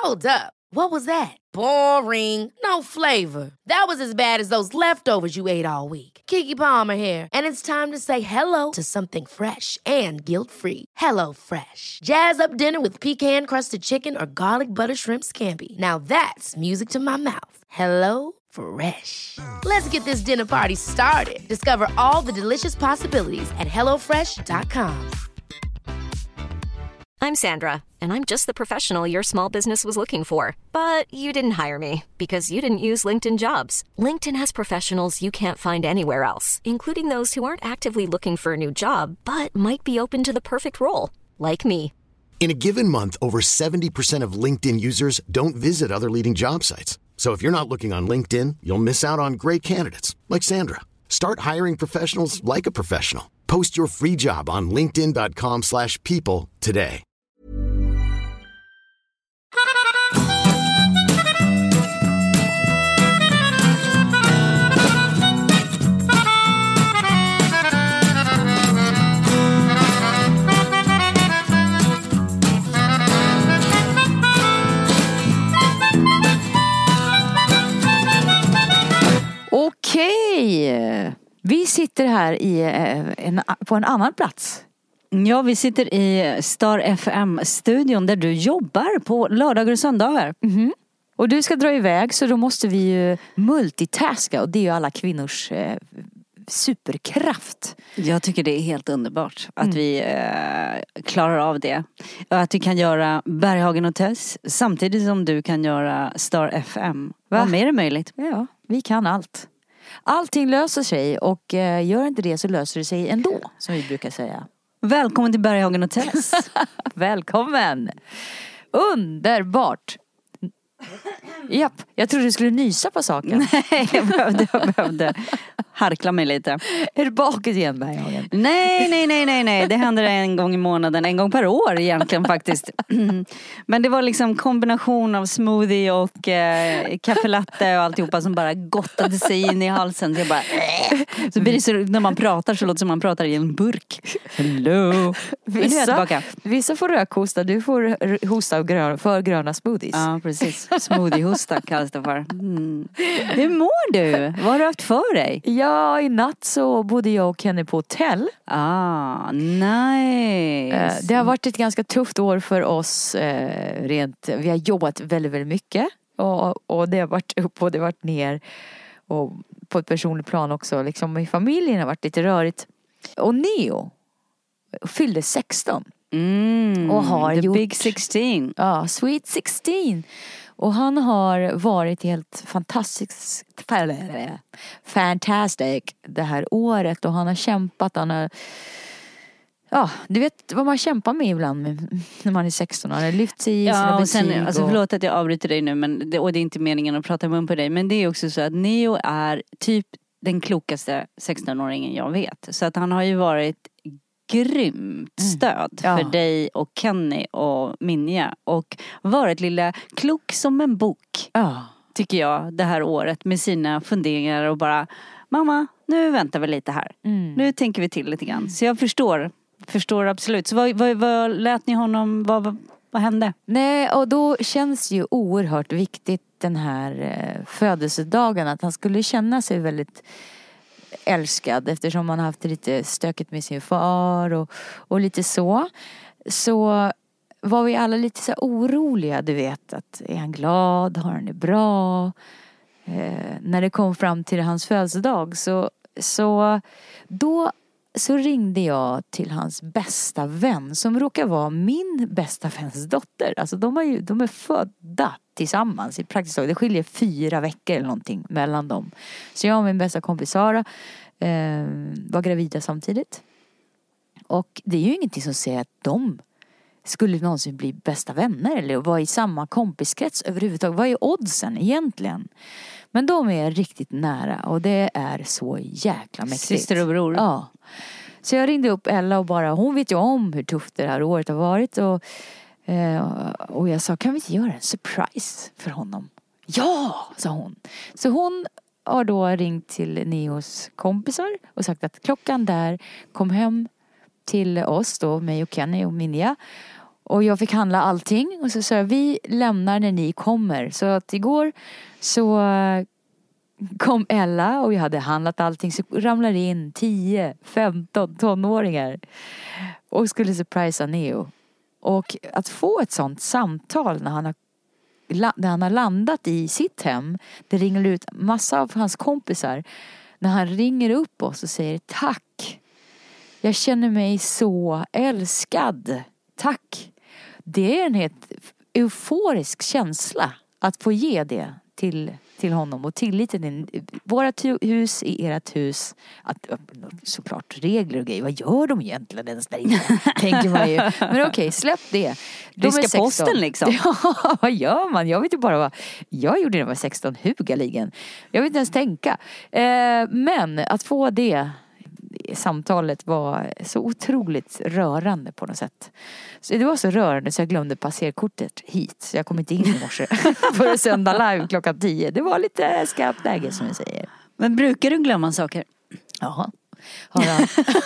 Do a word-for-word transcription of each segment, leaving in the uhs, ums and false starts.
Hold up. What was that? Boring. No flavor. That was as bad as those leftovers you ate all week. Keke Palmer here, and it's time to say hello to something fresh and guilt-free. Hello Fresh. Jazz up dinner with pecan-crusted chicken or garlic butter shrimp scampi. Now that's music to my mouth. Hello Fresh. Let's get this dinner party started. Discover all the delicious possibilities at hello fresh dot com. I'm Sandra, and I'm just the professional your small business was looking for. But you didn't hire me because you didn't use LinkedIn Jobs. LinkedIn has professionals you can't find anywhere else, including those who aren't actively looking for a new job, but might be open to the perfect role, like me. In a given month, over seventy percent of LinkedIn users don't visit other leading job sites. So if you're not looking on LinkedIn, you'll miss out on great candidates like Sandra. Start hiring professionals like a professional. Post your free job on linkedin dot com slash people today. Okej, vi sitter här i en, på en annan plats. Ja, vi sitter i Star F M-studion där du jobbar på lördagar och söndagar. Mm-hmm. Och du ska dra iväg, så då måste vi ju multitaska, och det är ju alla kvinnors eh, superkraft. Jag tycker det är helt underbart att mm. vi eh, klarar av det. Att vi kan göra Berghagen och Tess samtidigt som du kan göra Star F M. Va? Vad mer är möjligt? Ja, vi kan allt. Allting löser sig, och eh, gör inte det så löser det sig ändå, som vi brukar säga. Välkommen till Berghagen och Tess. Välkommen. Underbart. Japp, jag trodde du skulle nysa på saken. Nej, jag behövde, jag behövde harkla mig lite. Är du bakis igen, Berghagen? Nej, nej, nej, nej, nej. Det händer en gång i månaden, en gång per år egentligen faktiskt. Men det var liksom kombination av smoothie och eh, kaffelatte och alltihopa som bara gottade sig in i halsen. Så jag bara... Så blir det så, när man pratar så låter det som man pratar i en burk. Hello. Vissa, vissa får rökhosta, du får hosta och grön, för gröna smoothies. Ja, precis. Smoothiehosta kallas det för. Mm. Hur mår du? Vad har du haft för dig? Ja, i natt så bodde jag och Kenny på hotell. Ah, nice. Det har varit ett ganska tufft år för oss. Rent, vi har jobbat väldigt, väldigt mycket. Och, och det har varit upp och det har varit ner. Och på ett personligt plan också. Liksom i familjen har varit lite rörigt. Och Neo fyllde sexton. Mm, och har the gjort, big sixteen. Ja, sweet sixteen. Och han har varit helt fantastisk, fantastic det här året. Och han har kämpat, han har... Ja, du vet vad man kämpar med ibland med, när man är sexton. Han har lyft sig i ja, sina och sen, betyg. Alltså och... förlåt att jag avbryter dig nu, men det, och det är inte meningen att prata mun på dig. Men det är också så att Neo är typ den klokaste sexton-åringen jag vet. Så att han har ju varit grymt stöd mm. ja. för dig och Kenny och Minja. Och varit lilla klok som en bok. Ja. Tycker jag, det här året med sina funderingar och bara, mamma, nu väntar vi lite här. Mm. Nu tänker vi till lite grann. Så jag förstår, förstår absolut. Så vad, vad, vad lät ni honom, vad, vad, vad hände? Nej, och då känns ju oerhört viktigt den här eh, födelsedagen, att han skulle känna sig väldigt älskad, eftersom han har haft lite stökigt med sin far och, och lite så. Så var vi alla lite så oroliga, du vet, att är han glad, har han det bra? Eh, när det kom fram till hans födelsedag så, så då så ringde jag till hans bästa vän, som råkar vara min bästa väns dotter. Alltså de är ju, de är födda tillsammans i praktiskt taget. Det skiljer fyra veckor eller någonting mellan dem. Så jag och min bästa kompis Sara eh, var gravida samtidigt. Och det är ju ingenting som säger att de skulle någonsin bli bästa vänner eller vara i samma kompiskrets överhuvudtaget. Vad är oddsen egentligen? Men de är riktigt nära och det är så jäkla mäktigt. Syster och bror. Ja. Så jag ringde upp Ella och bara, hon vet ju om hur tufft det här året har varit. Och, eh, och jag sa, kan vi inte göra en surprise för honom? Ja, sa hon. Så hon har då ringt till Neos kompisar och sagt att klockan där kom hem till oss då, mig och Kenny och Minja. Och jag fick handla allting. Och så sa jag, vi lämnar när ni kommer. Så att igår så kom Ella och jag hade handlat allting. Så ramlade in tio femton tonåringar. Och skulle surprisa Neo. Och att få ett sånt samtal när han har, när han har landat i sitt hem. Det ringer ut massa av hans kompisar. När han ringer upp oss och säger tack. Jag känner mig så älskad. Tack. Det är en helt euforisk känsla att få ge det till, till honom. Och tilliten i vårat hus, i ert hus. Att, såklart regler och grejer. Vad gör de egentligen ens där inne? Tänker man ju. Men okej, okay, släpp det. De Ryska posten liksom. Ja, vad gör man? Jag vet ju bara vad jag gjorde när jag var sexton. Hugaligen. Jag vet inte ens tänka. Eh, men att få det samtalet var så otroligt rörande på något sätt. Så det var så rörande så jag glömde passerkortet hit. Så jag kom inte in i morse för att sända live klockan tio. Det var lite skarpt läge som jag säger. Men brukar du glömma saker? Jaha. Har han...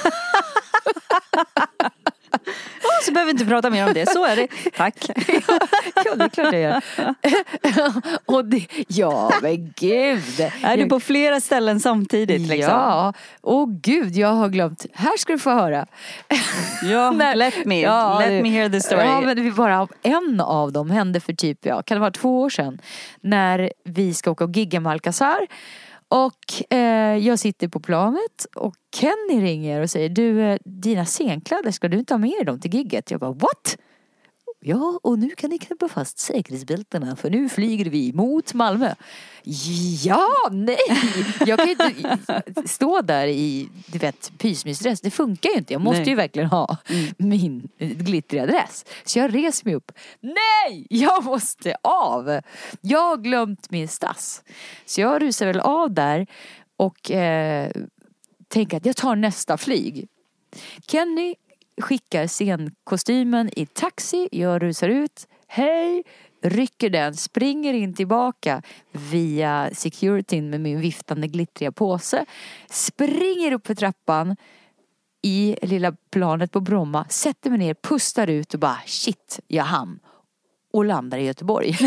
Ja, så behöver vi inte prata mer om det. Så är det. Tack. Ja, det är klart jag gör. Och det, ja, men gud. Är du på flera ställen samtidigt liksom? Ja, och gud, jag har glömt. Här ska du få höra. Ja, let me. Ja, let me hear the story. Ja, men vi bara en av dem hände för typ, ja, kan det vara två år sedan. När vi ska åka och gigga med Alcazar. Och eh, jag sitter på planet och Kenny ringer och säger, du, eh, dina scenkläder, ska du inte ha med dig dem till gigget? Jag bara, what? Ja, och nu kan ni knäppa fast säkerhetsbältena för nu flyger vi mot Malmö. Ja, nej! Jag kan ju inte stå där i, du vet, pysmysdress. Det funkar ju inte. Jag måste nej. ju verkligen ha mm. min glittriga dress. Så jag reser mig upp. Nej! Jag måste av! Jag har glömt min stass. Så jag rusar väl av där och eh, tänker att jag tar nästa flyg. Kenny skickar scenkostymen i taxi. Jag rusar ut. Hej! Rycker den. Springer in tillbaka via securityn med min viftande glittriga påse. Springer upp för trappan i lilla planet på Bromma. Sätter mig ner, pustar ut och bara shit, jag hann. Och landar i Göteborg.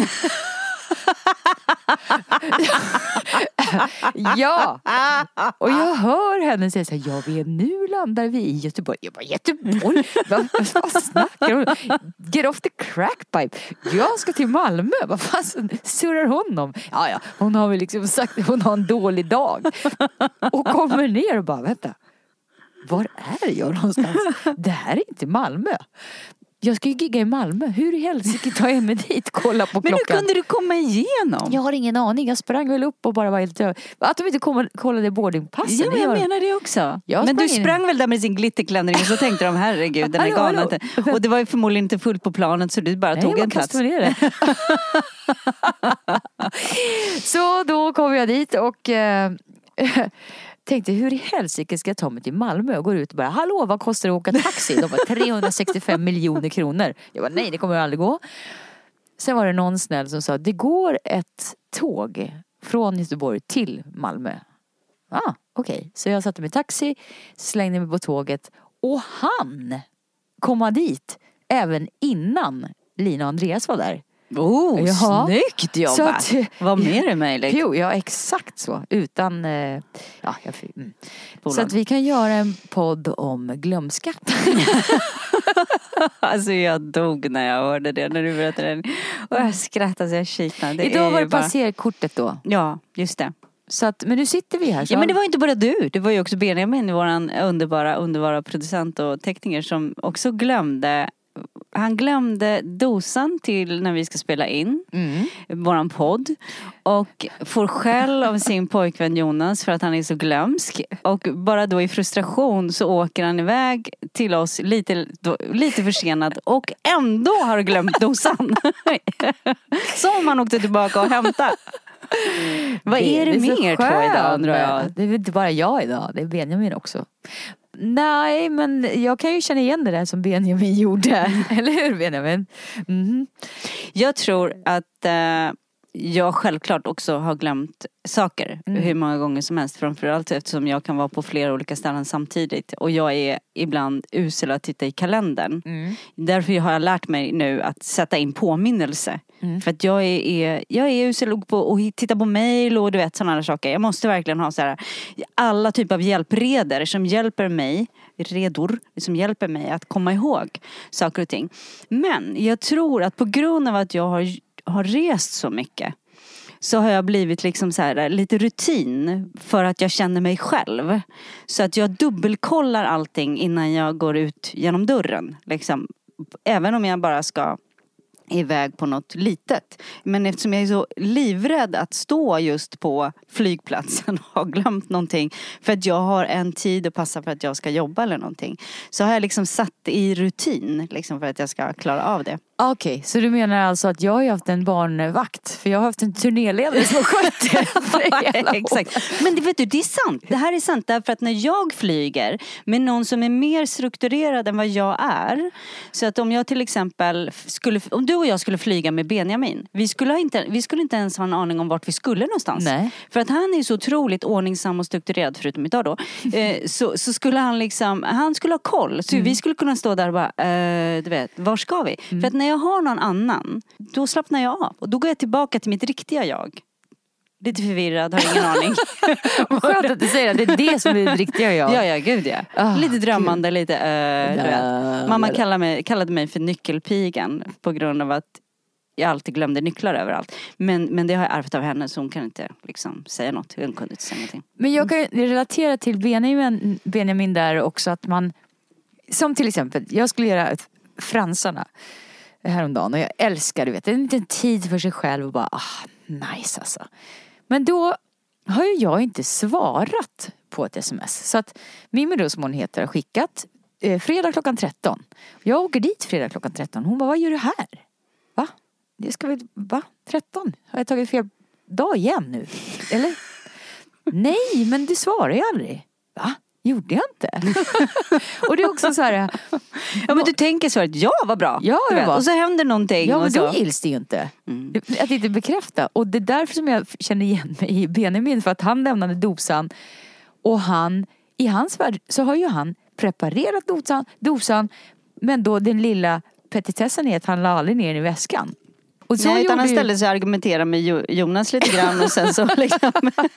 Ja. Och jag hör henne säga så här, ja, vi är, nu landar vi i Göteborg. Jag bara, Göteborg? Vad, vad snackar hon? Get off the crackpipe. Jag ska till Malmö. Vad fan surrar hon om? Ja, ja, hon har väl liksom sagt, hon har en dålig dag. Och kommer ner och bara, vänta. Var är jag någonstans? Det här är inte Malmö. Jag ska ju gigga i Malmö. Hur i helsike tar jag mig dit? Kolla på klockan. Men hur kunde du komma igenom? Jag har ingen aning. Jag sprang väl upp och bara var helt... Att de inte kom, kollade boardingpassen. Ja, men jag menar det också. Jag men du in... sprang väl där med sin glitterklänning och så tänkte de, herregud, den är galen. Och det var ju förmodligen inte fullt på planet så du bara Nej, tog en plats. Ner det. Så då kom jag dit och... Eh, tänkte, hur i helsike ska jag ta mig till Malmö och går ut och bara, hallå, vad kostar det att åka taxi? De var trehundrasextiofem miljoner kronor. Jag bara, nej, det kommer aldrig gå. Sen var det någon snäll som sa, det går ett tåg från Göteborg till Malmö. Ah, okej. Okay. Så jag satte mig i taxi, slängde mig på tåget och han komma dit även innan Lina och Andreas var där. Oh, Jaha. Snyggt jobbat. Vad mer är möjligt? Jo, ja, exakt så. Utan, eh, ja, jag, mm. Så att vi kan göra en podd om glömska. Alltså jag dog när jag hörde det, när du berättade det. Och jag skrattade så jag kiknade. Idag var det bara... passerkortet då. Ja, just det. Så att, men nu sitter vi här. Så... Ja, men det var inte bara du. Det var ju också Benjamin, våran underbara, underbara producent och tekniker som också glömde. Han glömde dosan till när vi ska spela in mm. våran podd. Och får skäll av sin pojkvän Jonas för att han är så glömsk. Och bara då i frustration så åker han iväg till oss lite, då, lite försenad. Och ändå har glömt dosan. Som han åkte tillbaka och hämtade. Vad är det, det är mer tror idag, undrar jag? Det är inte bara jag idag, det är Benjamin också. Nej, men jag kan ju känna igen det där som Benjamin gjorde. Eller hur, Benjamin? Mm. Jag tror att eh, jag självklart också har glömt saker mm. hur många gånger som helst. Framförallt eftersom jag kan vara på flera olika ställen samtidigt. Och jag är ibland usel att titta i kalendern. Mm. Därför har jag lärt mig nu att sätta in påminnelse. Mm. För att jag är, är, jag är usel på att titta på mejl och du vet sådana här saker. Jag måste verkligen ha så här, alla typer av hjälpreder som hjälper mig, redor som hjälper mig att komma ihåg saker och ting. Men jag tror att på grund av att jag har, har rest så mycket så har jag blivit liksom så här, lite rutin för att jag känner mig själv. Så att jag dubbelkollar allting innan jag går ut genom dörren. Liksom. Även om jag bara ska iväg på något litet. Men eftersom jag är så livrädd att stå just på flygplatsen och ha glömt någonting för att jag har en tid att passa för att jag ska jobba eller någonting, så har jag liksom satt i rutin liksom för att jag ska klara av det. Okej, okay, så du menar alltså att jag har ju haft en barnvakt, för jag har haft en turnéledare som har skött det. Exakt. Men det, vet du, det är sant. Det här är sant därför att när jag flyger med någon som är mer strukturerad än vad jag är, så att om jag till exempel skulle, om du och jag skulle flyga med Benjamin, vi skulle inte, vi skulle inte ens ha en aning om vart vi skulle någonstans. Nej. För att han är så otroligt ordningsam och strukturerad, förutom idag då, eh, så, så skulle han liksom, han skulle ha koll. Så mm. vi skulle kunna stå där och bara, eh, du vet, var ska vi? Mm. För att när jag har någon annan, då slappnar jag av. Och då går jag tillbaka till mitt riktiga jag. Lite förvirrad, har ingen aning. Vad skönt att du säger att det är det som är det riktiga jag. Ja, ja, gud ja. Oh, lite drömmande, gud. lite, uh, du vet. Mamma kallade mig, kallade mig för nyckelpigan på grund av att jag alltid glömde nycklar överallt. Men, men det har jag ärvt av henne, så hon kan inte liksom säga något. Hon kunde inte säga någonting. Men jag kan relatera till Benjamin, Benjamin där också, att man, som till exempel, jag skulle göra fransarna häromdagen och jag älskar, du vet, en liten tid för sig själv och bara, ah, nice alltså. Men då har ju jag inte svarat på ett sms. Så att Mimmi då, som hon heter, har skickat eh, fredag klockan tretton. Jag åker dit fredag klockan tretton. Hon bara, vad gör du här? Va? Det ska väl, va? tretton? Har jag tagit fel dag igen nu? Eller? Nej, men det svarar jag aldrig. Va? Gjorde jag inte? Och det är också så här. Ja, men du tänker så att ja, vad bra. Ja, det var. Och så händer någonting. Ja, men och så. då gills det ju inte. Mm. Att inte bekräfta. Och det är därför som jag känner igen mig i Benjamin. För att han lämnade dosan. Och han, i hans värld så har ju han preparerat dosan. dosan men då den lilla petitessen är att han la aldrig ner den i väskan. Och så Nej, utan han ställde sig och argumenterade med Jonas lite grann och sen så liksom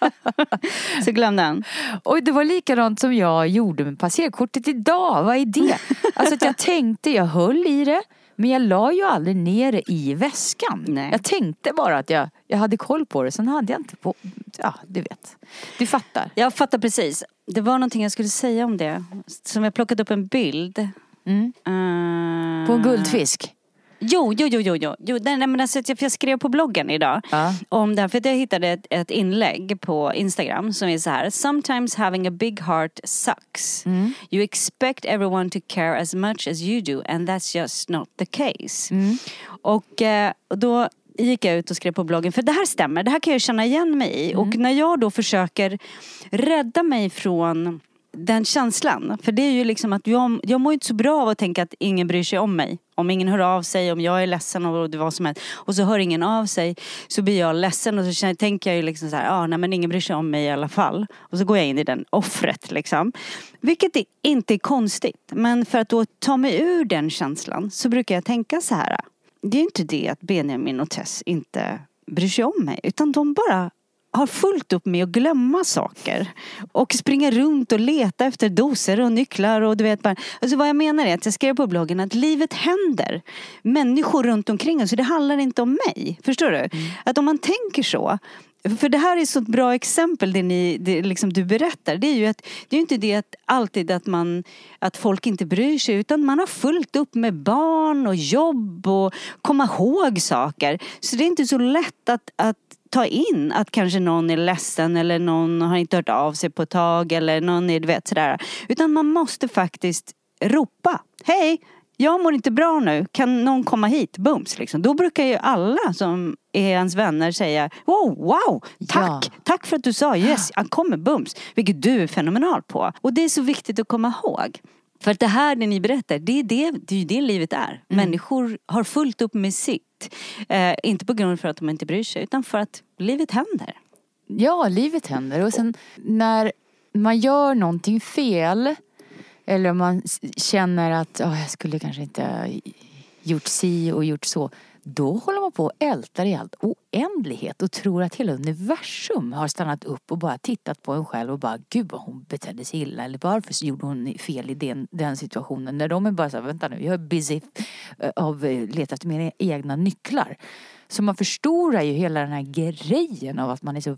så glömde han. Och det var likadant som jag gjorde med passerkortet idag. Vad är det? Alltså att jag tänkte, jag höll i det, men jag la ju aldrig ner det i väskan. Nej. Jag tänkte bara att jag, jag hade koll på det, sen hade jag inte på, ja du vet. Du fattar. Jag fattar precis. Det var någonting jag skulle säga om det. Som jag plockat upp en bild. Mm. Uh... På en guldfisk. Jo, jo, jo, jo, jo. jo nej, men alltså, jag skrev på bloggen idag ja. om det här, för att jag hittade ett, ett inlägg på Instagram som är så här: sometimes having a big heart sucks. Mm. You expect everyone to care as much as you do and that's just not the case. Mm. Och eh, då gick jag ut och skrev på bloggen, för det här stämmer, det här kan jag känna igen mig i. Mm. Och när jag då försöker rädda mig från den känslan, för det är ju liksom att jag, jag mår inte så bra av att tänka att ingen bryr sig om mig. Om ingen hör av sig, om jag är ledsen och det var som helst, och så hör ingen av sig, så blir jag ledsen och så känner, tänker jag ju liksom så här, ja, ah, nej men ingen bryr sig om mig i alla fall. Och så går jag in i den offret liksom. Vilket är, inte är konstigt, men för att då ta mig ur den känslan så brukar jag tänka så här: det är inte det att Benjamin och Tess inte bryr sig om mig, utan de bara har fullt upp med att glömma saker och springa runt och leta efter doser och nycklar och du vet bara. Alltså vad jag menar är att jag skrev på bloggen att livet händer människor runt omkring oss, så det handlar inte om mig. Förstår du? Mm. Att om man tänker så, för det här är så ett bra exempel det, ni, det liksom du berättar, det är ju att det är inte det att alltid att man att folk inte bryr sig, utan man har fullt upp med barn och jobb och komma ihåg saker, så det är inte så lätt att, att ta in att kanske någon är ledsen eller någon har inte hört av sig på ett tag eller någon är, du vet, sådär. Utan man måste faktiskt ropa: hej, jag mår inte bra nu, kan någon komma hit? Bums liksom. Då brukar ju alla som är ens vänner säga: wow, wow, tack, ja. tack för att du sa yes, han kommer bums. Vilket du är fenomenal på. Och det är så viktigt att komma ihåg. För att det här det ni berättar, det är det, det, är ju det livet är. Mm. Människor har fullt upp med sitt. Eh, inte på grund för att de inte bryr sig, utan för att livet händer. Ja, livet händer. Och sen när man gör någonting fel, eller man känner att oh, jag skulle kanske inte gjort si och gjort så, då håller man på och ältar i allt oändlighet och tror att hela universum har stannat upp och bara tittat på en själv och bara, gud vad hon betedde sig illa, eller varför gjorde hon fel i den, den situationen, när de är bara så här, vänta nu, jag är busy av leta efter mina egna nycklar. Så man förstorar ju hela den här grejen av att man är så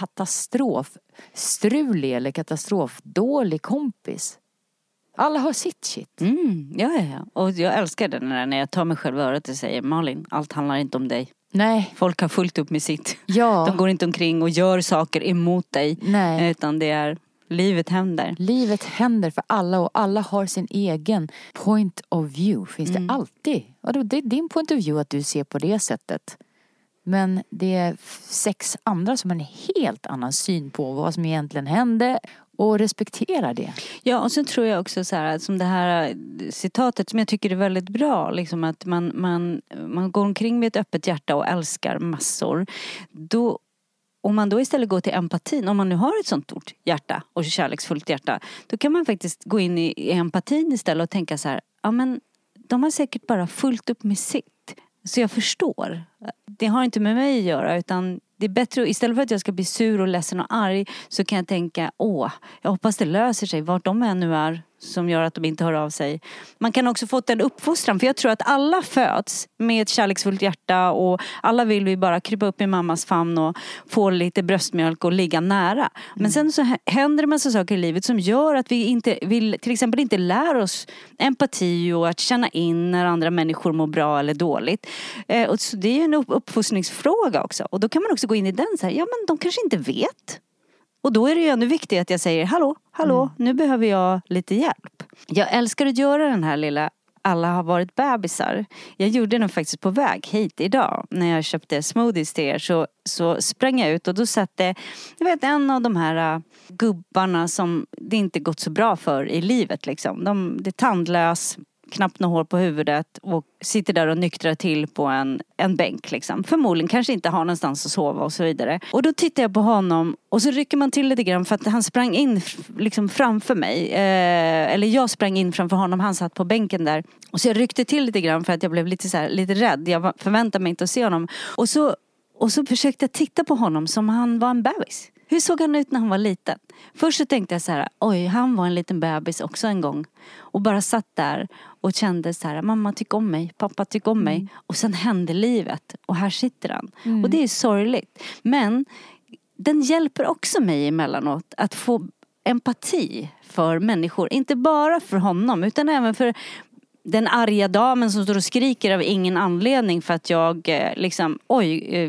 katastrofstrulig eller katastrofdålig kompis. Alla har sitt shit. Mm, ja, ja, ja. Och jag älskar det när, när jag tar mig själv örat och säger, Malin, allt handlar inte om dig. Nej. Folk har fullt upp med sitt. Ja. De går inte omkring och gör saker emot dig. Nej. Utan det är, livet händer. Livet händer för alla och alla har sin egen point of view. Finns mm. det alltid. Vadå, det är din point of view att du ser på det sättet. Men det är sex andra som har en helt annan syn på vad som egentligen hände. Och respektera det. Ja, och så tror jag också så här, som det här citatet som jag tycker är väldigt bra. Liksom att man, man, man går omkring med ett öppet hjärta och älskar massor. Då, om man då istället går till empatin, om man nu har ett sånt stort hjärta och kärleksfullt hjärta, då kan man faktiskt gå in i, i empatin istället och tänka så här, ja men de har säkert bara fullt upp med sitt. Så jag förstår. Det har inte med mig att göra, utan det är bättre, istället för att jag ska bli sur och ledsen och arg, så kan jag tänka, åh, jag hoppas det löser sig, vart de än nu är, som gör att de inte hör av sig. Man kan också få en uppfostran, för jag tror att alla föds med ett kärleksfullt hjärta och alla vill vi bara krypa upp i mammas famn och få lite bröstmjölk och ligga nära. Men mm. sen så händer det massa saker i livet som gör att vi inte vill, till exempel inte lär oss empati och att känna in när andra människor mår bra eller dåligt. Eh, och så det är ju en uppfostringsfråga också. Och då kan man också gå in i den så här, ja men de kanske inte vet. Och då är det ju ännu viktigt att jag säger, hallå, hallå, mm. nu behöver jag lite hjälp. Jag älskar att göra den här lilla, alla har varit bebisar. Jag gjorde den faktiskt på väg hit idag. När jag köpte smoothies till er så, så sprang jag ut och då satte, jag vet en av de här uh, gubbarna som det inte gått så bra för i livet liksom. De, det är tandlös, knappt något hår på huvudet och sitter där och nyktrar till på en, en bänk liksom. Förmodligen kanske inte har någonstans att sova och så vidare. Och då tittar jag på honom och så rycker man till lite grann för att han sprang in liksom framför mig. Eh, eller jag sprang in framför honom, han satt på bänken där. Och så jag ryckte till lite grann för att jag blev lite så här, lite rädd. Jag förväntade mig inte att se honom. Och så, och så försökte jag titta på honom som han var en bebis. Hur såg han ut när han var liten? Först så tänkte jag så här, oj, han var en liten bebis också en gång. Och bara satt där och kände så här, mamma tycker om mig, pappa tycker om mig. Mm. Och sen hände livet och här sitter han. Mm. Och det är sorgligt. Men den hjälper också mig emellanåt att få empati för människor. Inte bara för honom utan även för den arga damen som står och skriker av ingen anledning för att jag liksom, oj,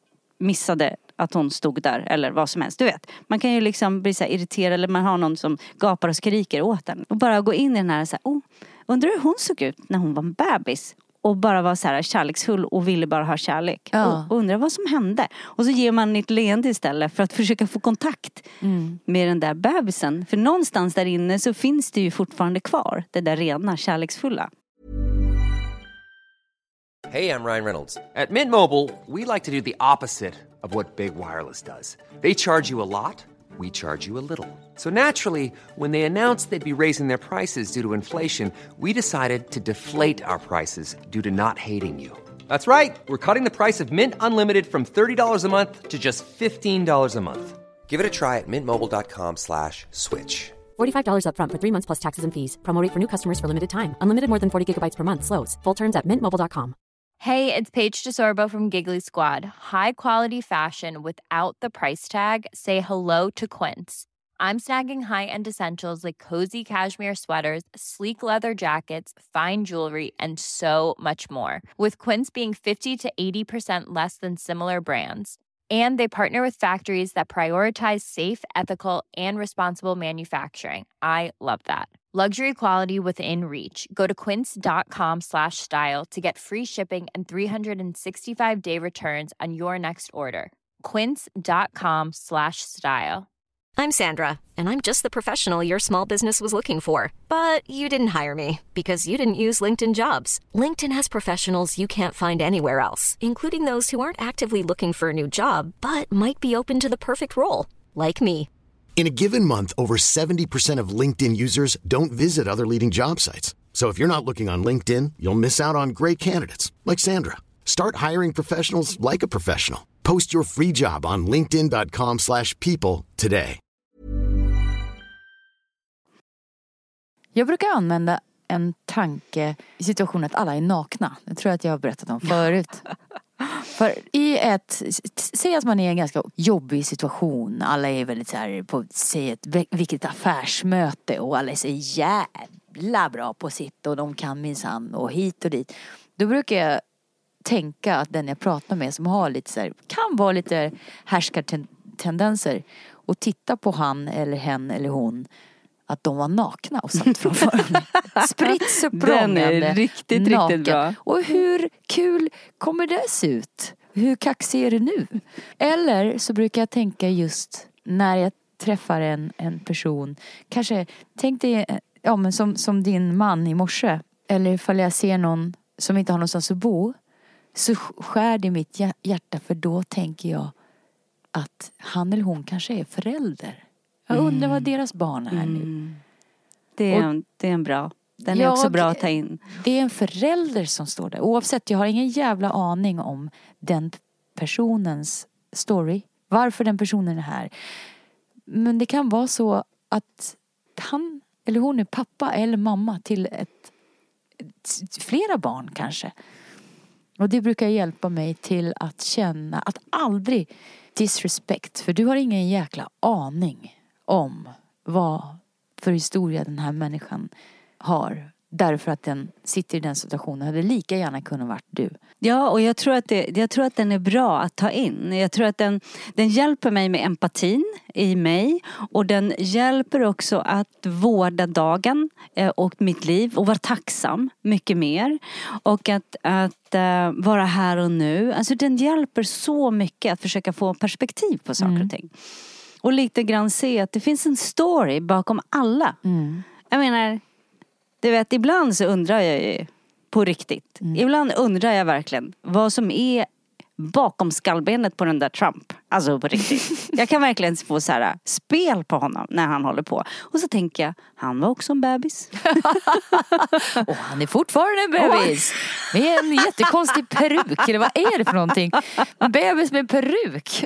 missade att hon stod där eller vad som helst, du vet. Man kan ju liksom bli så här irriterad eller man har någon som gapar och skriker åt den. Och bara gå in i den här så här, oh, undrar hur hon såg ut när hon var en bebis. Och bara var så här kärleksfull och ville bara ha kärlek. Ja. Och undrar vad som hände. Och så ger man ett leende istället för att försöka få kontakt mm. med den där bebisen. För någonstans där inne så finns det ju fortfarande kvar det där rena kärleksfulla. Hey, I'm Ryan Reynolds. At Mint Mobile, we like to do the opposite of what Big Wireless does. They charge you a lot, we charge you a little. So naturally, when they announced they'd be raising their prices due to inflation, we decided to deflate our prices due to not hating you. That's right. We're cutting the price of Mint Unlimited from thirty dollars a month to just fifteen dollars a month. Give it a try at mintmobile.com slash switch. forty-five dollars up front for three months plus taxes and fees. Promo rate for new customers for limited time. Unlimited more than forty gigabytes per month. Slows full terms at mint mobile dot com. Hey, it's Paige DeSorbo from Giggly Squad. High quality fashion without the price tag. Say hello to Quince. I'm snagging high-end essentials like cozy cashmere sweaters, sleek leather jackets, fine jewelry, and so much more. With Quince being fifty to eighty percent less than similar brands. And they partner with factories that prioritize safe, ethical, and responsible manufacturing. I love that. Luxury quality within reach. Go to quince.com slash style to get free shipping and three sixty-five day returns on your next order. Quince.com slash style. I'm Sandra, and I'm just the professional your small business was looking for. But you didn't hire me because you didn't use LinkedIn Jobs. LinkedIn has professionals you can't find anywhere else, including those who aren't actively looking for a new job, but might be open to the perfect role, like me. In a given month, over seventy percent of LinkedIn users don't visit other leading job sites. So if you're not looking on LinkedIn, you'll miss out on great candidates like Sandra. Start hiring professionals like a professional. Post your free job on linkedin dot com slash people today. Jag brukar använda en tanke i situationen att alla är nakna. Det tror jag att jag har berättat om förut. För i ett, säg att man är i en ganska jobbig situation. Alla är väldigt så här på, säg ett vilket affärsmöte och alla är så jävla bra på sitt och de kan minsann och hit och dit. Då brukar jag tänka att den jag pratar med som har lite så här, kan vara lite härskartendenser och titta på han eller hen eller hon att de var nakna och satt framför mig. Spritt så prångande. Den är riktigt, naken. riktigt bra. Och hur kul kommer det se ut? Hur kaxig är det nu? Eller så brukar jag tänka just när jag träffar en, en person. Kanske, tänk dig ja, men som, som din man i morse. Eller ifall jag ser någon som inte har någonstans att bo. Så skär det mitt hjärta. För då tänker jag att han eller hon kanske är förälder. Jag undrar vad deras barn är nu. Mm. Det, är en, det är en bra. Den är jag, också bra att ta in. Det är en förälder som står där. Oavsett, jag har ingen jävla aning om den personens story. Varför den personen är här. Men det kan vara så att han eller hon är pappa eller mamma till ett, flera barn kanske. Och det brukar hjälpa mig till att känna att aldrig disrespect. För du har ingen jäkla aning om vad för historia den här människan har. Därför att den sitter i den situationen. Hade lika gärna kunnat varit du. Ja, och jag tror att, det, jag tror att den är bra att ta in. Jag tror att den, den hjälper mig med empatin i mig. Och den hjälper också att vårda dagen och mitt liv. Och vara tacksam mycket mer. Och att, att uh, vara här och nu. Alltså den hjälper så mycket att försöka få perspektiv på saker mm. och ting. Och lite grann se att det finns en story bakom alla. Mm. Jag menar, du vet, ibland så undrar jag ju på riktigt. Mm. Ibland undrar jag verkligen vad som är bakom skallbenet på den där Trump. Alltså på riktigt. Jag kan verkligen få så här spel på honom när han håller på. Och så tänker jag, han var också en bebis. Och han är fortfarande en bebis. Med en jättekonstig peruk. Eller vad är det för någonting? En bebis med peruk.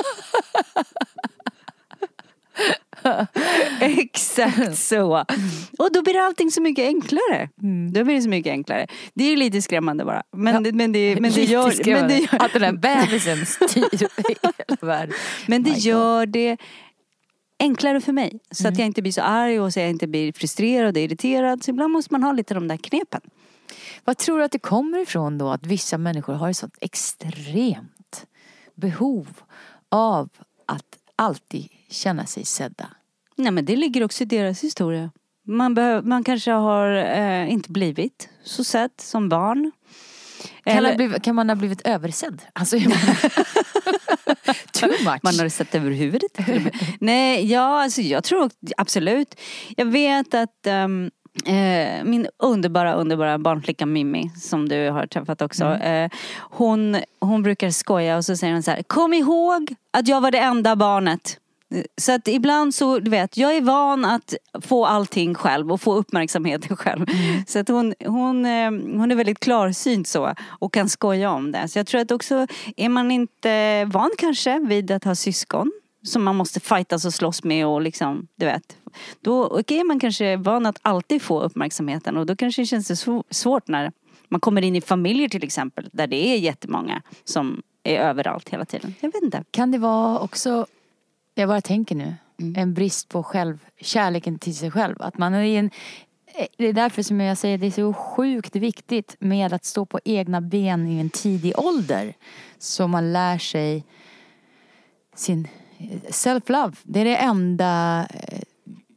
Exakt så. Och då blir det allting så mycket enklare. Mm. Då blir det så mycket enklare. Det är lite skrämmande bara. Men, ja. men, det, men, det, gör, men det gör att den där bebisen styr hela världen. Men det gör det enklare för mig. Så mm. att jag inte blir så arg och så jag inte blir frustrerad och irriterad. Så ibland måste man ha lite de där knepen. Vad tror du att det kommer ifrån då? Att vissa människor har ett sånt extremt behov av att alltid känna sig sedda. Nej, men det ligger också i deras historia. Man, behöv, man kanske har eh, inte blivit så sedd som barn. Kan, Eller, blivit, kan man ha blivit översedd? Alltså, jag menar, too much. Man har sett över huvudet. Nej, ja, alltså jag tror absolut. Jag vet att um, eh, min underbara, underbara barnflicka Mimmi, som du har träffat också. Mm. Eh, hon, hon brukar skoja och så säger hon så här: kom ihåg att jag var det enda barnet. Så att ibland så, du vet, jag är van att få allting själv och få uppmärksamheten själv. Mm. Så att hon, hon, hon är väldigt klarsynt så och kan skoja om det. Så jag tror att också, är man inte van kanske vid att ha syskon som man måste fightas och slåss med och liksom, du vet. Då är man kanske van att alltid få uppmärksamheten och då kanske det känns så svårt när man kommer in i familjer till exempel där det är jättemånga som är överallt hela tiden. Jag vet inte. Kan det vara också, jag bara tänker nu, mm. en brist på själv, kärleken till sig själv. Att man är i en, det är därför som jag säger det är så sjukt viktigt med att stå på egna ben i en tidig ålder. Så man lär sig sin self-love. Det är det enda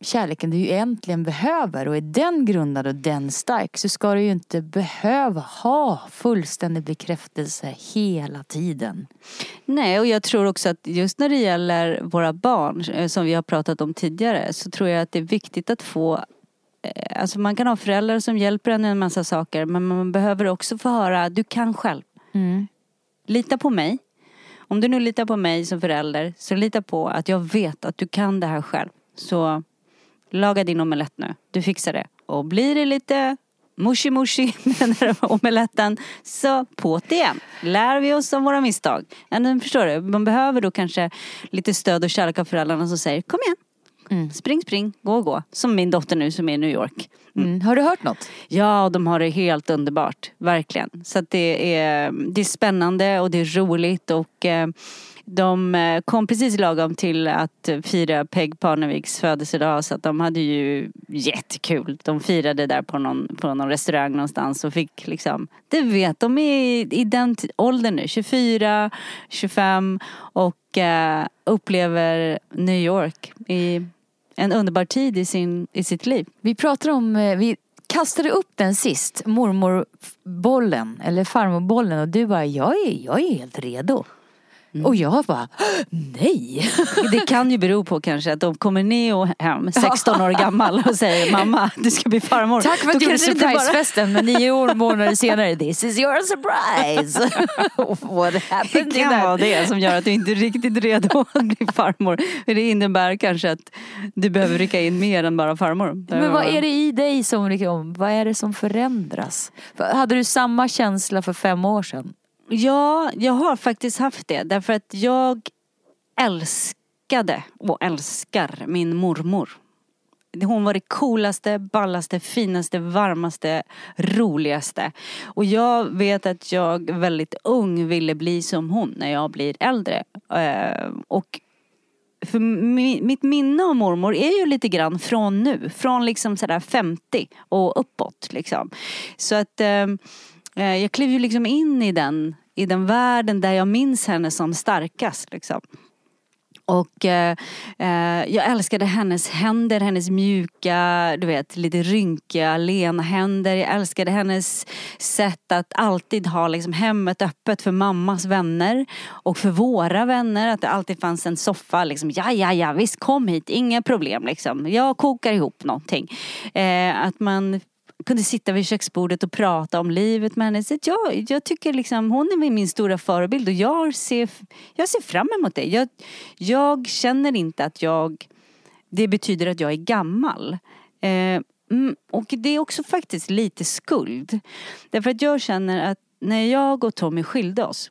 kärleken du egentligen behöver och är den grundad och den stark, så ska du ju inte behöva ha fullständig bekräftelse hela tiden. Nej, och jag tror också att just när det gäller våra barn, som vi har pratat om tidigare, så tror jag att det är viktigt att få, alltså man kan ha föräldrar som hjälper en med en massa saker, men man behöver också få höra, du kan själv. Mm. Lita på mig. Om du nu litar på mig som förälder, så lita på att jag vet att du kan det här själv. Så laga din omelett nu. Du fixar det. Och blir det lite mushi mushi med den här omeletten, så på det igen. Lär vi oss om våra misstag. Men förstår du, man behöver då kanske lite stöd och kärlek av föräldrarna som säger, kom igen. Mm. Spring, spring, gå, gå. Som min dotter nu som är i New York. Mm. Mm. Har du hört något? Ja, de har det helt underbart. Verkligen. Så att det är, det är spännande och det är roligt. Och eh, de kom precis lagom till att fira Peg Parneviks födelsedag. Så att de hade ju jättekul. De firade där på någon, på någon restaurang någonstans. Och fick liksom, det vet de är i den åldern nu. tjugofyra, tjugofem. Och eh, upplever New York i en underbar tid i, sin, i sitt liv. Vi pratar om, vi kastade upp den sist, mormorbollen eller farmorbollen, och du bara, jag är, jag är helt redo. Mm. Och jag bara, nej. Det kan ju bero på kanske att de kommer ner hem sexton år gammal och säger, mamma, du ska bli farmor. Tack för att du gjorde surprisefesten, men nio år månader senare, this is your surprise. What happened? Det kan vara det som gör att du inte är riktigt redo att bli farmor. Det innebär kanske att du behöver rycka in mer än bara farmor. Men vad är det i dig som, liksom, vad är det som förändras? Hade du samma känsla för fem år sedan? Ja, jag har faktiskt haft det. Därför att jag älskade och älskar min mormor. Hon var det coolaste, ballaste, finaste, varmaste, roligaste. Och jag vet att jag väldigt ung ville bli som hon när jag blir äldre. Och för mitt minne av mormor är ju lite grann från nu. Från liksom sådär femtio och uppåt liksom. Så att jag klev ju liksom in i den, i den världen där jag minns henne som starkast liksom. Och eh, jag älskade hennes händer, hennes mjuka, du vet, lite rynkiga, lena händer. Jag älskade hennes sätt att alltid ha liksom hemmet öppet för mammas vänner och för våra vänner. Att det alltid fanns en soffa liksom, ja, ja, ja, visst, kom hit, inga problem liksom. Jag kokar ihop någonting. Eh, att man kunde sitta vid köksbordet och prata om livet med henne. Så jag, jag tycker liksom, hon är min stora förebild och jag ser, jag ser fram emot det. Jag, jag känner inte att jag, det betyder att jag är gammal. Eh, och det är också faktiskt lite skuld. Därför att jag känner att när jag och Tommy skilde oss,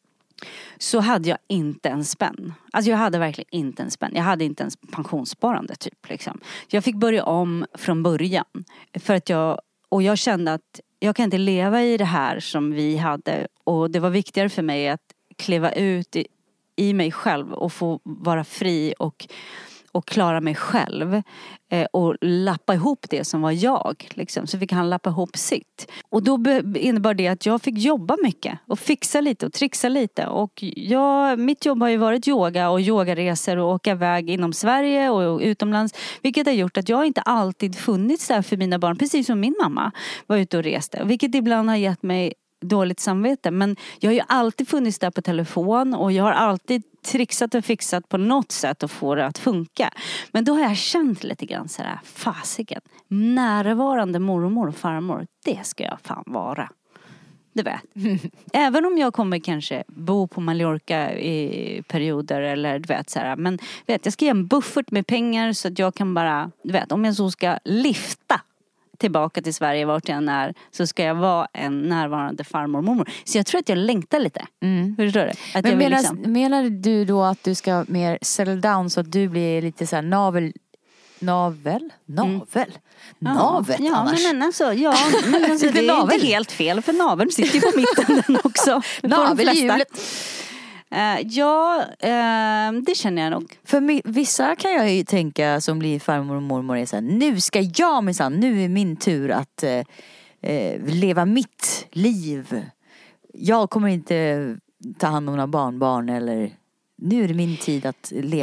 så hade jag inte en spänn. Alltså jag hade verkligen inte en spänn. Jag hade inte ens pensionssparande typ liksom. Jag fick börja om från början. För att jag, och jag kände att jag kan inte leva i det här som vi hade. Och det var viktigare för mig att kliva ut i, i mig själv och få vara fri och, och klara mig själv. Eh, och lappa ihop det som var jag. Liksom. Så fick han lappa ihop sitt. Och då be- innebar det att jag fick jobba mycket. Och fixa lite och trixa lite. Och jag, mitt jobb har ju varit yoga och yogaresor och åka iväg inom Sverige och, och utomlands. Vilket har gjort att jag inte alltid funnits där för mina barn. Precis som min mamma var ute och reste. Vilket ibland har gett mig dåligt samvete. Men jag har ju alltid funnits där på telefon. Och jag har alltid trixat och fixat på något sätt att få det att funka. Men då har jag känt lite grann så här, fasiken. Närvarande mormor och farmor, det ska jag fan vara. Du vet. Även om jag kommer kanske bo på Mallorca i perioder eller du vet så här. Men vet, jag ska ge en buffert med pengar så att jag kan bara, du vet, om jag så ska lyfta tillbaka till Sverige vart jag än är, så ska jag vara en närvarande farmor och mormor. Så jag tror att jag längtar lite. Mm. Förstår du? Att Men jag menar, liksom... menar du då att du ska mer settle down så att du blir lite så här navel navel? Navel? Mm. Navel ja, annars? Ja, men alltså, ja, men alltså, det är inte helt fel för naveln sitter ju på mitten den också. Navelhjulet. Uh, ja, uh, det känner jag nog. För mi- vissa kan jag ju tänka som blir farmor och mormor är så här, nu ska jag minsann, nu är min tur att uh, uh, leva mitt liv. Jag kommer inte ta hand om några barnbarn eller nu är det min tid att leva.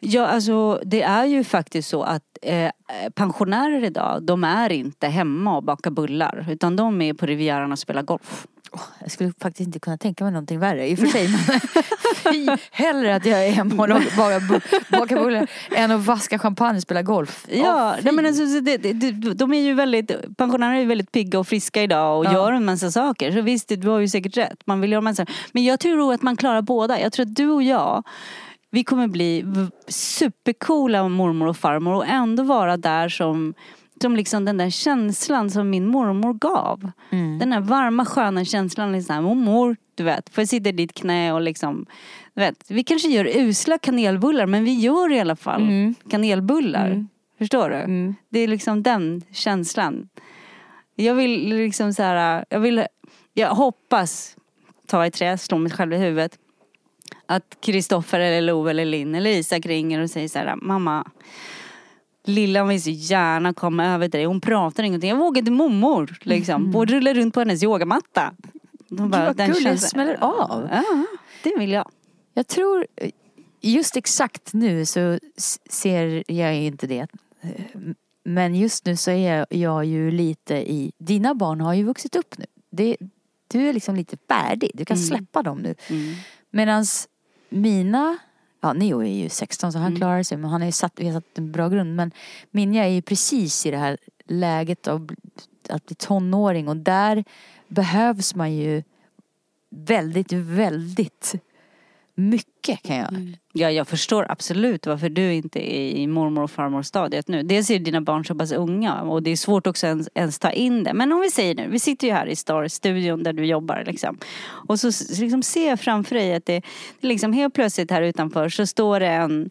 Ja, alltså det är ju faktiskt så att eh, pensionärer idag, de är inte hemma och bakar bullar. Utan de är på Rivieran och spelar golf. Oh, jag skulle faktiskt inte kunna tänka mig någonting värre. I och för sig, men fy, hellre att jag är hemma och bakar baka bullar än att vaska champagne och spela golf. Ja, oh, nej, men alltså, det, det, de är ju väldigt, pensionärer är ju väldigt pigga och friska idag och ja. gör en massa saker. Så visst, du har ju säkert rätt. Man vill göra en massa. Men jag tror att man klarar båda. Jag tror att du och jag, vi kommer bli supercoola mormor och farmor och ändå vara där som, som liksom den där känslan som min mormor gav. Mm. Den där varma sköna känslan liksom, mormor, du vet, får jag sitta i ditt knä och liksom, du vet, vi kanske gör usla kanelbullar men vi gör i alla fall mm. kanelbullar. Mm. Förstår du? Mm. Det är liksom den känslan. Jag vill liksom så här, jag vill, jag hoppas, ta i trä, slå mig själv i huvudet. Att Kristoffer eller Love eller Linn eller Isak ringer och säger så här: mamma, lilla vill så gärna komma över till dig. Hon pratar ingenting. Jag vågar inte mormor liksom. Mm. Borde rulla runt på hennes yogamatta. De bara, vad kul, det smäller av. Ja, det vill jag. Jag tror just exakt nu så ser jag inte det. Men just nu så är jag ju lite i, dina barn har ju vuxit upp nu. Det, du är liksom lite färdig. Du kan mm. släppa dem nu. Mm. Medans mina, ja Neo är ju sexton så han mm. klarar sig, men han har ju satt, vi har satt en bra grund. Men Minja är ju precis i det här läget av att bli tonåring och där behövs man ju väldigt, väldigt mycket kan jag. Mm. Ja, jag förstår absolut varför du inte är i mormor och farmor stadiet nu. Dels är dina barn så pass unga och det är svårt också ens, ens ta in det. Men om vi säger nu, vi sitter ju här i Star-studion där du jobbar liksom. Och så liksom ser jag framför dig att det, det liksom helt plötsligt här utanför så står det en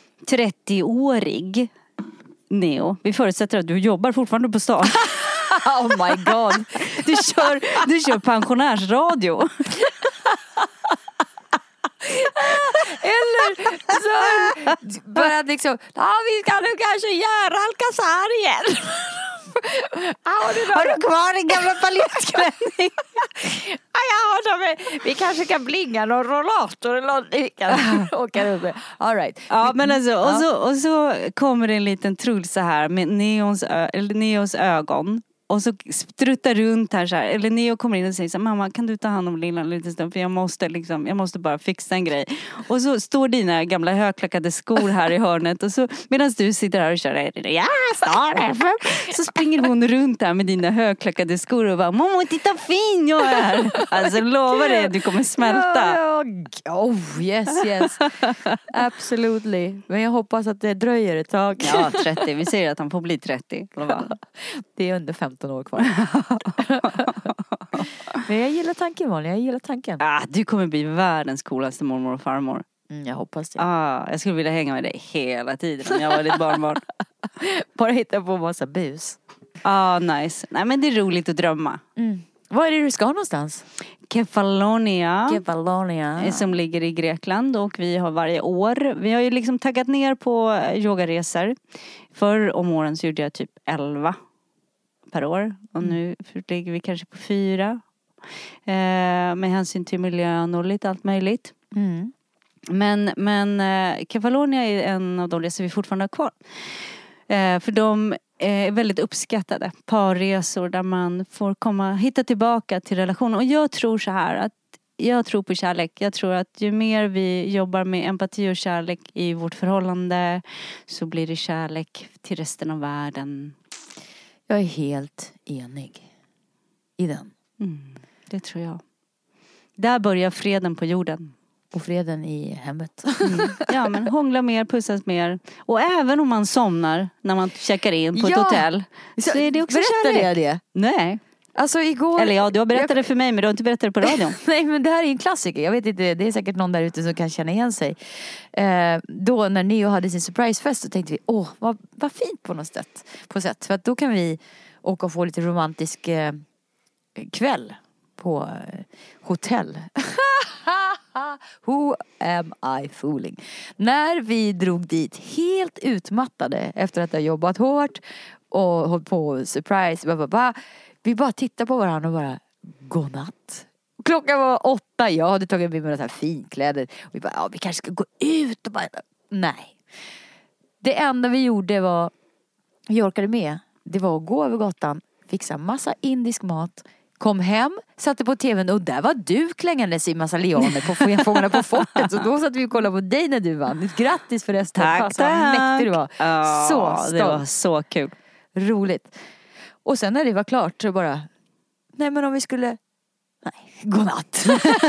trettioårig Neo. Vi förutsätter att du jobbar fortfarande på stan. Oh my god. Du kör, du kör pensionärsradio. Eller så bara liksom, ja vi ska nu kanske göra Alcazar igen. Har du, har du kvar en gamla paljettklänning? Ja, jag har dem. Vi kanske kan blinga någon rollator eller något. Vi kan åka upp med. All right. Ja, men alltså, och, så, och så kommer det en liten trull så här med Neons, eller Neos ögon. Och så struttar runt här så här. Eller Neo kommer in och säger så här: mamma, kan du ta hand om lilla en liten stund? För jag måste liksom, jag måste bara fixa en grej. Och så står dina gamla högklackade skor här i hörnet. Och så medan du sitter här och kör, ja, står så springer hon runt här med dina högklackade skor och bara, mamma, titta fin jag är. Alltså lovar det, du kommer smälta. Oh, yes, yes. Absolutely. Men jag hoppas att det dröjer ett tag. Ja, trettio. Vi säger att han får bli trettio. Det är under femton år kvar. Men jag gillar tanken, Molly. Jag gillar tanken. Ah, du kommer bli världens coolaste mormor och farmor. Mm, jag hoppas det. Ah, jag skulle vilja hänga med dig hela tiden om jag var ditt barnbarn. Bara hitta på en massa bus. Ah, nice. Nej, men det är roligt att drömma. Mm. Var är det du ska någonstans? Kefalonia. Kefalonia. Som ligger i Grekland och vi har varje år. Vi har ju liksom taggat ner på yogaresor. Förr om åren så gjorde jag typ elva per år. Och nu ligger vi kanske på fyra. Eh, med hänsyn till miljön och lite allt möjligt. Mm. Men, men eh, Kefalonia är en av de resor vi fortfarande har kvar. Eh, för de är väldigt uppskattade. Parresor där man får komma, hitta tillbaka till relationen. Och jag tror så här att jag tror på kärlek. Jag tror att ju mer vi jobbar med empati och kärlek i vårt förhållande så blir det kärlek till resten av världen. Jag är helt enig i den. Mm, det tror jag. Där börjar freden på jorden. Och freden i hemmet. Mm. Ja, men hångla mer, pussas mer. Och även om man somnar när man checkar in på ja. ett hotell. Så är det också berättade kärlek. Jag det? Nej. Alltså igår... Eller ja, du har berättat det för mig men du har inte berättat det på radion. Nej, men det här är en klassiker. Jag vet inte, det är säkert någon där ute som kan känna igen sig. Eh, då när Neo hade sin surprisefest så tänkte vi, åh, vad, vad fint på något sätt. På sätt. För att då kan vi åka och få lite romantisk eh, kväll på eh, hotell. Who am I fooling? När vi drog dit helt utmattade efter att ha jobbat hårt och hållit på surprise, blah, blah, blah, vi bara tittade på varandra och bara, godnatt. Klockan var åtta, jag hade tagit med mig några finkläder. Och vi bara, ja vi kanske ska gå ut och bara, nej. Det enda vi gjorde var, vi orkade med, det var att gå över gatan, fixa massa indisk mat, kom hem, satte på tvn och där var du klängandes i massa leoner på Fångarna på fortet. Så då satt vi och kollade på dig när du vann. Grattis förresten. Tack, Fast vad mäktig du var. Oh, så stolt. Det var så kul. Roligt. Och sen när det var klart så bara, nej men om vi skulle, nej, godnatt.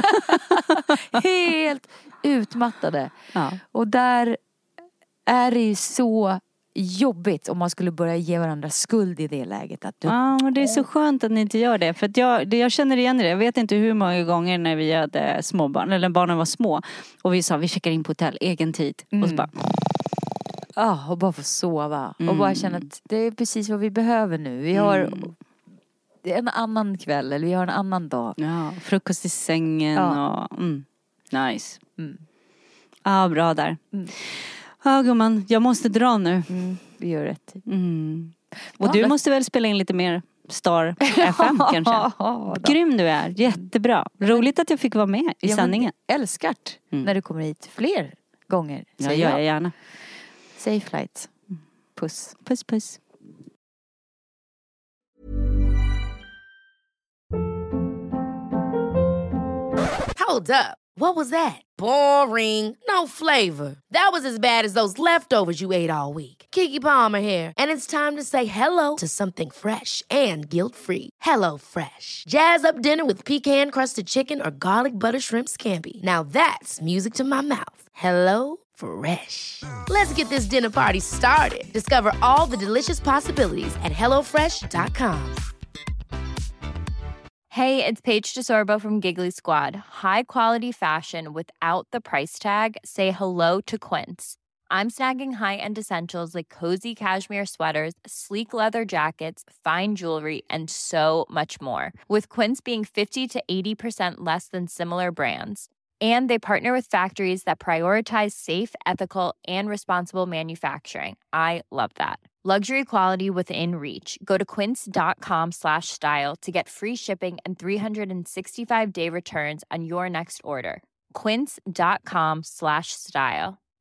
Helt utmattade. Ja. Och där är det ju så jobbigt om man skulle börja ge varandra skuld i det läget. Att du... Ja, men det är så skönt att ni inte gör det. För att jag, det, jag känner igen det. Jag vet inte hur många gånger när vi hade småbarn, eller barnen var små. Och vi sa, vi checkar in på hotell, egen tid. Mm. Och så bara... Ja, och bara få sova. Mm. Och bara känna att det är precis vad vi behöver nu. Vi har mm. en annan kväll, eller vi har en annan dag. Ja, frukost i sängen ja. och... Mm. Nice. Mm. Ja, bra där. Mm. Ja, gumman, jag måste dra nu. Mm, vi gör rätt. Mm. Och Ja, du men... måste väl spela in lite mer Star F M kanske? Ja, grym du är, jättebra. Roligt att jag fick vara med i ja, sändningen. Älskart mm. när du kommer hit fler gånger. Ja, gör jag gärna. Safe flight. Puss. Puss, puss. Hold up. What was that? Boring. No flavor. That was as bad as those leftovers you ate all week. Keke Palmer here, and it's time to say hello to something fresh and guilt-free. Hello Fresh. Jazz up dinner with pecan-crusted chicken or garlic butter shrimp scampi. Now that's music to my mouth. Hello Fresh. Let's get this dinner party started. Discover all the delicious possibilities at hello fresh dot com. Hey, it's Paige DeSorbo from Giggly Squad. High quality fashion without the price tag. Say hello to Quince. I'm snagging high-end essentials like cozy cashmere sweaters, sleek leather jackets, fine jewelry, and so much more. With Quince being fifty to eighty percent less than similar brands. And they partner with factories that prioritize safe, ethical, and responsible manufacturing. I love that. Luxury quality within reach. Go to quince.com slash style to get free shipping and three sixty-five day returns on your next order. Quince.com slash style.